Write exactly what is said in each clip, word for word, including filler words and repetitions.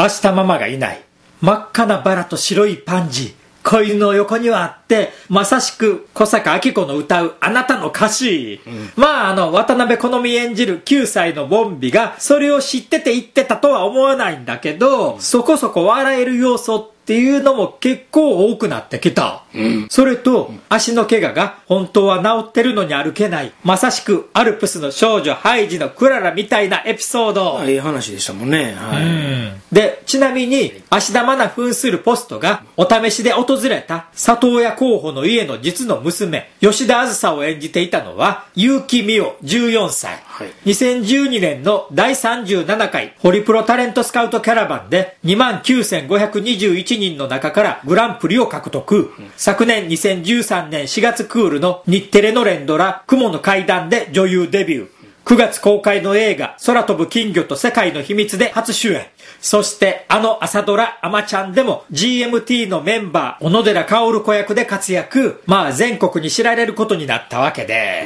明日ママがいない。真っ赤なバラと白いパンジー。子犬の横にはあって、まさしく小坂明子の歌うあなたの歌詞。うん、まああの、渡辺好美演じるきゅうさいのボンビがそれを知ってて言ってたとは思わないんだけど、うん、そこそこ笑える要素っていうのも結構多くなってきた。うん、それと、足の怪我が本当は治ってるのに歩けない。まさしくアルプスの少女ハイジのクララみたいなエピソード。 いい話でしたもんね。はい。うん、 で、ちなみに、芦田愛菜扮するポストがお試しで訪れた里親候補の家の実の娘、吉田あずさを演じていたのは、結城美桜じゅうよんさい。はい、にせんじゅうにねんのだいさんじゅうななかいホリプロタレントスカウトキャラバンでにまんきゅうせんごひゃくにじゅういちにんの中からグランプリを獲得。うん、昨年にせんじゅうさんねんしがつクールの日テレの連ドラ雲の階段で女優デビュー。くがつ公開の映画空飛ぶ金魚と世界の秘密で初主演。そしてあの朝ドラあまちゃんでも ジーエムティー のメンバー小野寺薫子役で活躍。まあ全国に知られることになったわけで、うん、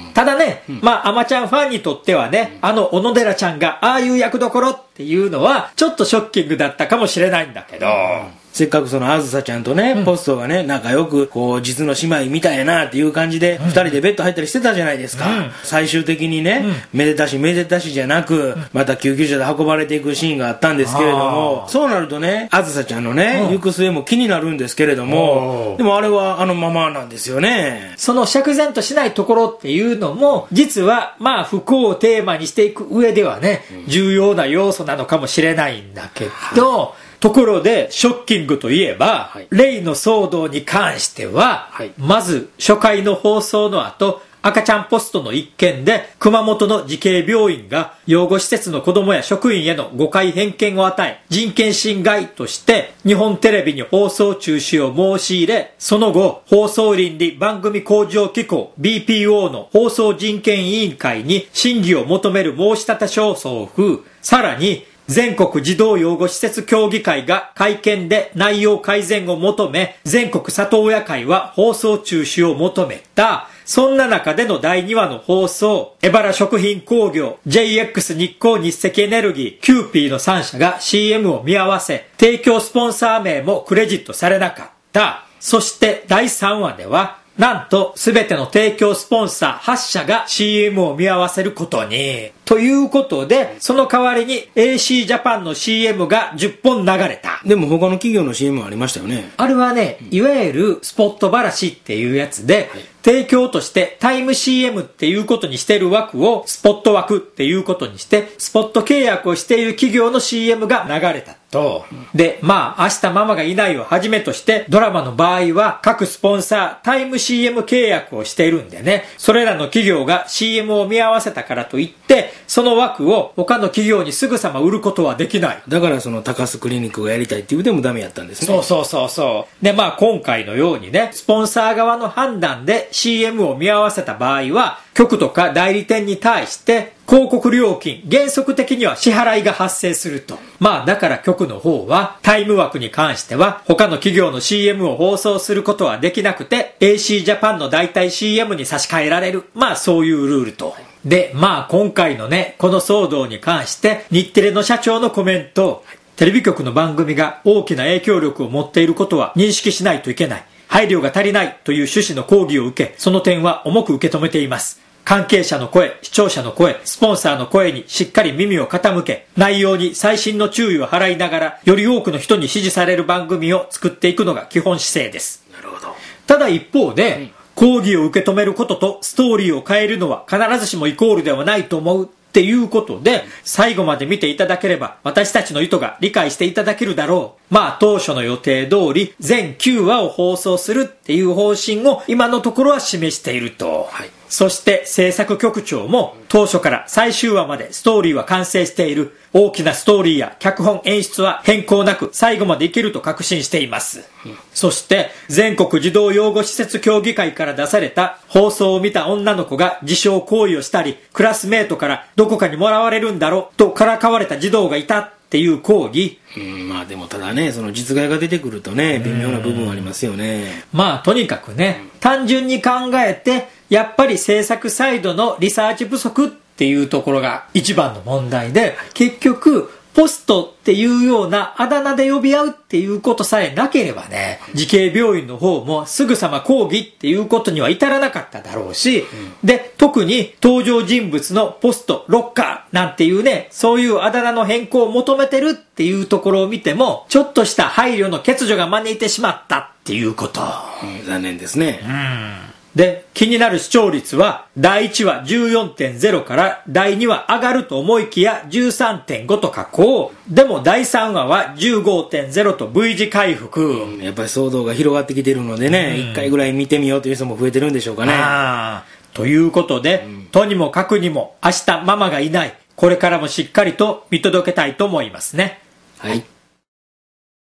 ただね、うん、まああまちゃんファンにとってはね、うん、あの小野寺ちゃんがああいう役どころっていうのはちょっとショッキングだったかもしれないんだけど、うん、 せっかくそのあずさちゃんとね、うん、ポストがね仲良くこう実の姉妹みたいなっていう感じで、うん、ふたりでベッド入ったりしてたじゃないですか、うん、最終的にね、うん、めでたしめでたしじゃなく、うん、また救急車で運ばれていくシーンがあったんですけれども、そうなるとねあずさちゃんのね、うん、行く末も気になるんですけれども、でもあれはあのままなんですよね。 その釈然としないところっていうのも実はまあ不幸をテーマにしていく上ではね、うん、重要な要素なのかもしれないんだけど、はい、ところでショッキングといえば、はい、レイの騒動に関しては、はい、まず初回の放送の後赤ちゃんポストの一件で熊本の慈恵病院が養護施設の子供や職員への誤解偏見を与え人権侵害として日本テレビに放送中止を申し入れ、その後放送倫理番組向上機構 ビーピーオー の放送人権委員会に審議を求める申し立て書を送付。さらに全国児童養護施設協議会が会見で内容改善を求め、全国里親会は放送中止を求めた。そんな中でのだいにわの放送、エバラ食品工業、ジェイエックス 日光日赤エネルギー、キューピーのさんしゃが シーエム を見合わせ、提供スポンサー名もクレジットされなかった。そしてだいさんわでは、なんとすべての提供スポンサーはっしゃが シーエム を見合わせることに。ということで、その代わりに エーシー ジャパンの シーエム がじゅっぽん流れた。 でも他の企業の シーエム ありましたよね。 あれはね、いわゆるスポットばらしっていうやつで、はい、提供としてタイム シーエム っていうことにしてる枠をスポット枠っていうことにして、スポット契約をしている企業の シーエム が流れたと。うん、で、まあ、明日ママがいないをはじめとして、ドラマの場合は各スポンサータイム シーエム 契約をしているんでね、それらの企業が シーエム を見合わせたからといって、その枠を他の企業にすぐさま売ることはできない。 だからその高須クリニックがやりたいっていうでもダメやったんですね。 そうそうそうそう。で、まあ今回のようにね、スポンサー側の判断で シーエム を見合わせた場合は、局とか代理店に対して広告料金、原則的には支払いが発生すると。まあだから局の方はタイム枠に関しては他の企業の シーエム を放送することはできなくて エーシー ジャパンの代替 シーエム に差し替えられる。まあそういうルールと。で、まあ今回のね、この騒動に関して日テレの社長のコメント、テレビ局の番組が大きな影響力を持っていることは認識しないといけない。配慮が足りないという趣旨の抗議を受け、その点は重く受け止めています。関係者の声、視聴者の声、スポンサーの声にしっかり耳を傾け、内容に細心の注意を払いながら、より多くの人に支持される番組を作っていくのが基本姿勢です。 なるほど。 ただ一方で、うん、抗議を受け止めることとストーリーを変えるのは必ずしもイコールではないと思うっていうことで、最後まで見ていただければ私たちの意図が理解していただけるだろう。まあ当初の予定通り全きゅうわを放送するっていう方針を今のところは示していると。はい、そして制作局長も当初から最終話までストーリーは完成している。大きなストーリーや脚本演出は変更なく最後までいけると確信しています。うん、そして全国児童養護施設協議会から出された放送を見た女の子が自傷行為をしたり、クラスメートからどこかにもらわれるんだろうとからかわれた児童がいたっていう抗議。 うん、まあでもただね、その実害が出てくるとね、微妙な部分はありますよね。 まあとにかくね、うん、単純に考えてやっぱり制作サイドのリサーチ不足っていうところが一番の問題で、結局ポストっていうようなあだ名で呼び合うっていうことさえなければね、慈恵病院の方もすぐさま抗議っていうことには至らなかっただろうし、うん、で、特に登場人物のポスト、ロッカーなんていうね、そういうあだ名の変更を求めてるっていうところを見ても、ちょっとした配慮の欠如が招いてしまったっていうこと。 うん、残念ですね。 うんで、気になる視聴率は、だいいちわ じゅうよんてんゼロ からだいにわ上がると思いきや じゅうさんてんご と下降。でもだいさんわは じゅうごてんゼロ と V 字回復、 うん。やっぱり騒動が広がってきてるのでね、いっかいぐらい見てみようという人も増えてるんでしょうかね。 あということで、うん、とにもかくにも明日ママがいない。これからもしっかりと見届けたいと思いますね。 はい。